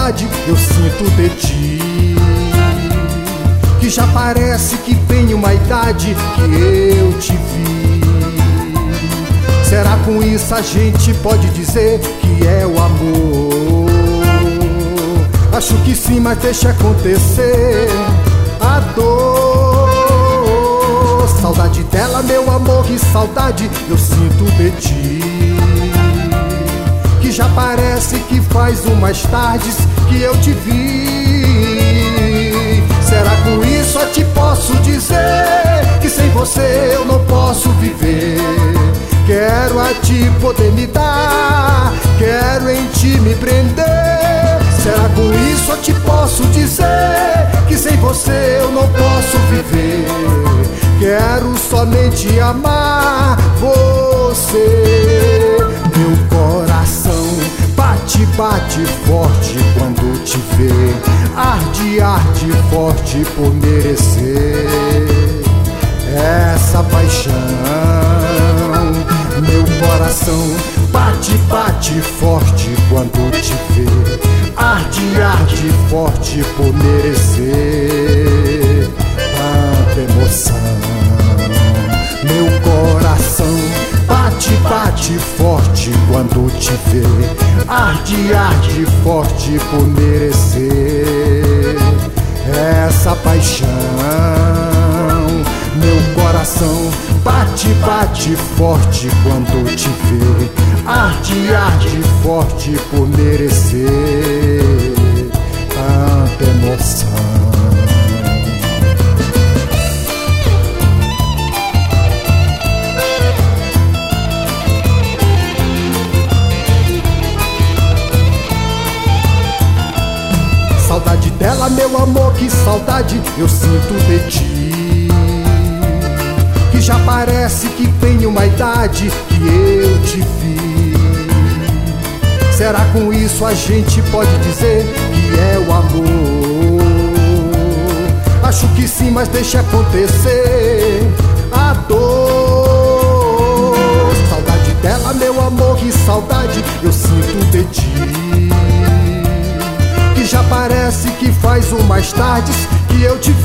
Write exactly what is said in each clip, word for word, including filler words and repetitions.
saudade eu sinto de ti, que já parece que tem uma idade que eu te vi. Será com isso a gente pode dizer que é o amor? Acho que sim, mas deixa acontecer a dor. Saudade dela, meu amor, que saudade eu sinto de ti, que já parece que faz umas tardes que eu te vi. Será com isso eu te posso dizer que sem você eu não posso viver? Quero a ti poder me dar, quero em ti me prender. Será com isso eu te posso dizer que sem você eu não posso viver? Quero somente amar você. Meu coração bate, bate forte quando te vê, arde, arde forte por merecer essa paixão. Meu coração bate, bate forte quando te vê, arde, arde forte por merecer tanta emoção. Meu coração bate, bate forte quando te vê, arde, arde forte por merecer essa paixão. Meu coração bate, bate forte quando te vê, arde, arde forte por merecer tanta emoção. Saudade dela, meu amor, que saudade eu sinto de ti, que já parece que tem uma idade que eu te vi. Será com isso a gente pode dizer que é o amor? Acho que sim, mas deixa acontecer a dor. Saudade dela, meu amor, que saudade eu sinto de ti, que já parece que faz umas tardes que eu te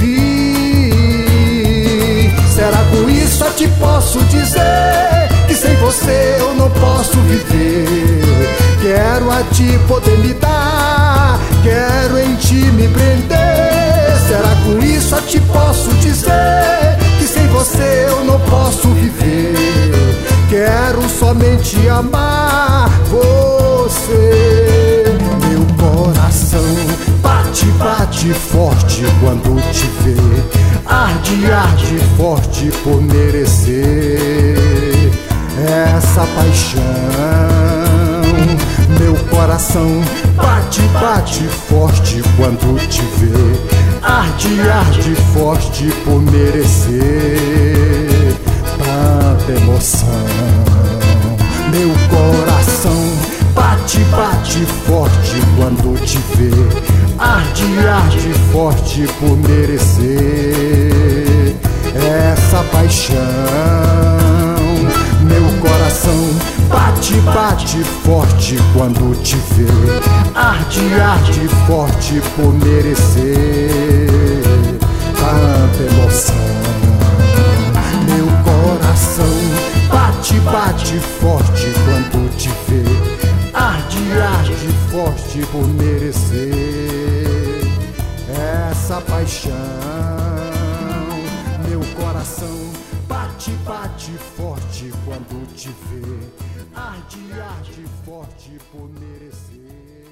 vi. Será com isso eu te posso dizer que sem você eu não posso viver? Quero a ti poder me dar, quero em ti me prender. Será com isso eu te posso dizer que sem você eu não posso viver? Quero somente amar você. Meu coração bate, bate forte quando te vê, arde, arde forte por merecer essa paixão. Meu coração bate, bate forte quando te vê, arde, arde forte por merecer tanta emoção. Meu coração bate, bate forte quando te vê, arde, arde forte por merecer essa paixão. Meu coração bate, bate forte quando te vê, arde, arde forte por merecer tanta emoção. Meu coração bate, bate forte quando te vê, arde, arde forte por merecer essa paixão. Meu coração bate, bate forte quando te vê, arde, arde forte por merecer.